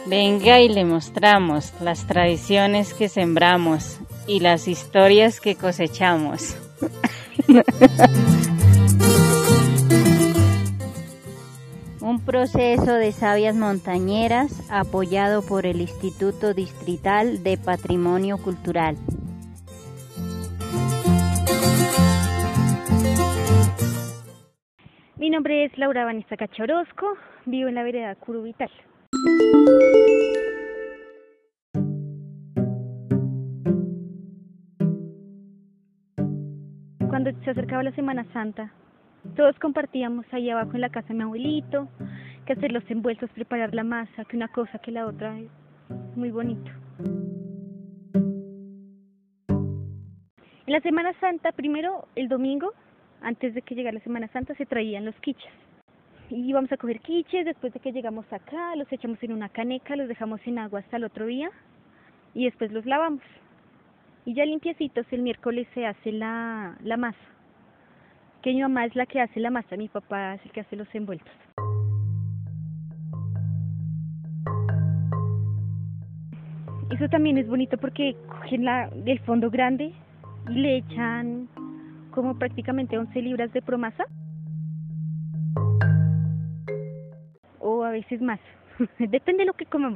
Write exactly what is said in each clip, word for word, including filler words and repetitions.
Venga y le mostramos las tradiciones que sembramos y las historias que cosechamos. Un proceso de sabias montañeras apoyado por el Instituto Distrital de Patrimonio Cultural. Mi nombre es Laura Vanessa Cacha Orozco, vivo en la vereda Curubital. Cuando se acercaba la Semana Santa, todos compartíamos ahí abajo en la casa de mi abuelito, que hacer los envueltos, preparar la masa, que una cosa que la otra, es muy bonito. En la Semana Santa, primero el domingo, antes de que llegara la Semana Santa, se traían los quiches. Y íbamos a coger quiches, después de que llegamos acá, los echamos en una caneca, los dejamos en agua hasta el otro día y después los lavamos. Y ya limpiecitos, el miércoles se hace la, la masa. Que mi mamá es la que hace la masa, mi papá es el que hace los envueltos. Eso también es bonito porque cogen la, el fondo grande y le echan como prácticamente once libras de promasa. O a veces más, depende de lo que comamos.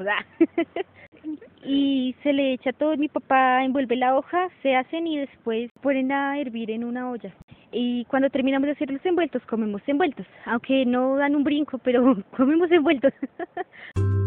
Y se le echa todo, mi papá envuelve la hoja, se hacen y después ponen a hervir en una olla. Y cuando terminamos de hacer los envueltos, comemos envueltos, aunque no dan un brinco, pero comemos envueltos.